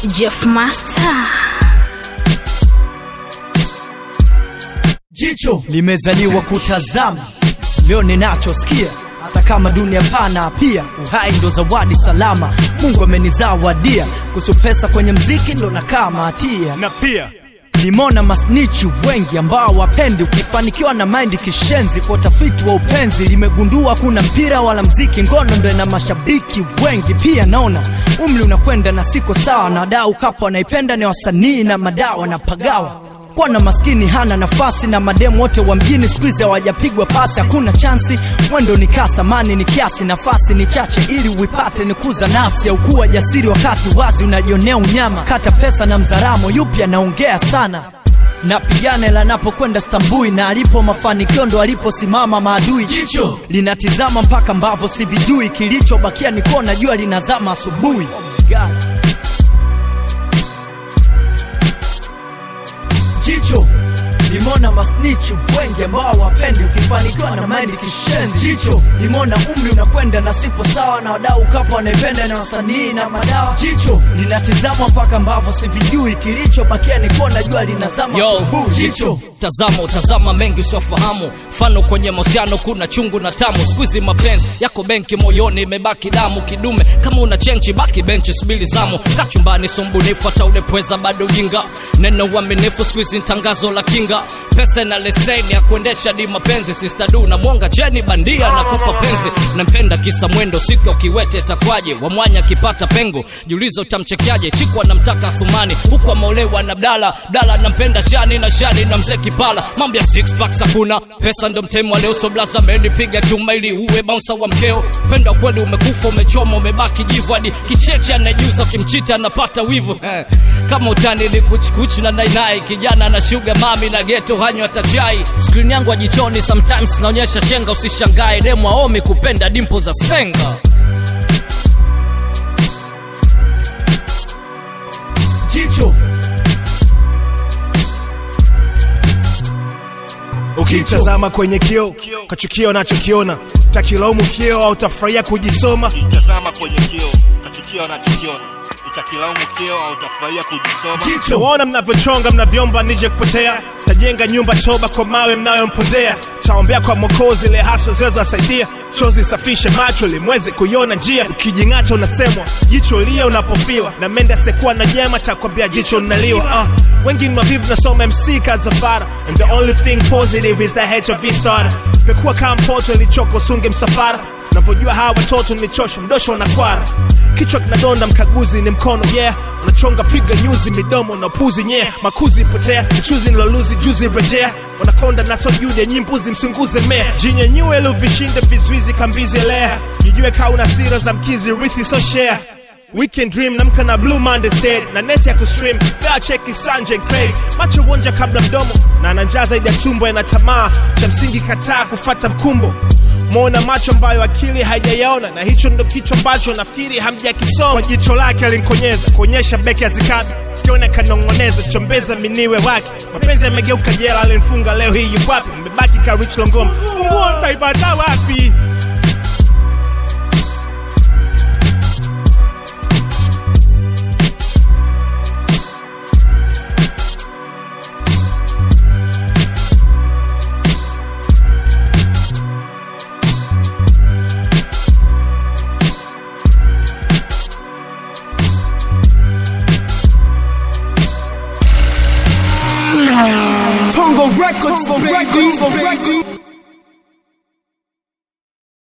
Jeff Master. Jicho limezaliwa kutazama, leo ninachosikia, hata kama dunia pana pia uhai ndo zawadi salama Mungu amenizawadia. Kuhusu pesa kwenye mziki ndo nakaa hatia, na pia nimona masnichi wengi ambao wapendi ukifanikiwa na mind kishenzi. Kwa tafiti wa upenzi limegundua kuna mpira wala mziki, ngono ndo ina mashabiki wengi. Pia naona umri unakwenda na siko sawa, na dau kapo wanaipenda ni wasanii na madawa na pagawa. Kwa na maskini hana nafasi, na mademu wote wa mjini squeeze hawajapigwa pasi. Hakuna chansi, mwendo ni kasa, mani ni kiasi, nafasi ni chache ili uipate ni kuza nafsi. Au kuwa jasiri wakati wazi unajionea unyama, kata pesa na mzaramo yupi anaongea sana. Na pigane la napokwenda stambui, na alipo mafanikio ndo aliposimama maadui. Jicho linatizama mpaka mbavo sivijui, kilichobakia ni kona jua linazama asubuhi. Jicho limona masnichi wengi ambao wapendi ukifanikiwa na mind kishenzi. Jicho limona umri unakwenda na sipo sawa, na wadau kapo wanaipenda na wasanii na madawa. Jicho linatizama mpaka mbavo sivijui, kilichobakia ni kona jua linazama asubuhi. Jicho utazama mengi usiofahamu, mfano kwenye mahusiano kuna chungu na tamu. Squeeze mapenzi yako benki, moyoni imebaki damu kidume. Kama una chenchi baki benchi subiri zamu, kachumbani sumbunifu hata ulepweza bado jinga. Neno uaminifu squeeze tangazo la kinga, pesa na leseni ya kuendesha di mapenzi. Sister du na mwanga cheni bandia na kupa penzi, nampenda kisa mwendo siku kiwete takwaje. Wamwanya kipata pengo jiulizo utamchekiaje. Chikwa namtaka Thumani huko ameolewa na Abdalla, Abdalla nampenda Shani na Shani na mzee Kipala. Mambo ya six packs hakuna, pesa ndo mtemo wa leo. So blaza amenipiga chuma ili uwe bouncer wa mkeo. Penda kweli umekufa umechoma umebaki jivu, hadi kicheche anajuza kimchita anapata wivu. Kama utani ni kuchikuchi na nainai, kijana na sugar mami na ghetto hanyo atachai. Screen yangu ajichoni sometimes naonyesha shenga, usishangae demo aomi kupenda dimpo za senga. Jicho ukitazama kwenye kioo kachukia unachokiona, utakilaumu kioo au utafurahia kujisoma. Ukitazama kwenye kioo kachukia unachokiona, utakilaumu kioo au utafurahia kujisoma. Jicho waona mnavyochonga mnavyomba nije kupotea, tajenga nyumba choba kwa mawe mnayompozea. Taombea kwa Mwokozi ile haso zezo asaidia, chozi safishe macho limweze kuiona njia. Ukijingata unasemwa jicho lia unapofiwa, na menda sekuwa na jema takwambia jicho naliwa. Wengi ni mavivu nasoma MC kazafara, and the only thing positive is that HIV starter. Pekuwa kama mpoto ilichoko sunge msafara, unavyojua hawa watoto ni chosho mdosho na kwara. Kichwa kinadonda mkaguzi ni mkono unachonga piga nyuzi midomo na puzi makuzi potea mchuzi niloluzi juzi rejea. Wanakonda naso jude nyimbuzi msunguze mea. Jinyenyue ilo vishinde vizuizi kambizi elea, jijue kauna sira za mkizi rithi so share. Weekend dream namka na Blue Monday state, na nesi ya kustream fea cheki Sanjay Craig. Macho wonja kabla mdomo na ananjaa zaidi ya tumbo, yana tamaa cha msingi kataa kufata mkumbo. Mwona macho ambayo akili haijayaona, na hicho ndo kicho ambacho nafikiri hamjakisoma. Kwa jicho lake alinkonyeza kuonyesha beki ya zikabi, sikione kanongoneza chombeza miniwe wake. Mapenzi yamegeuka jela alimfunga leo hii yuko wapi? Mbebaki ka Rich Longoma funguo nitaipata wapi? Tongo Records,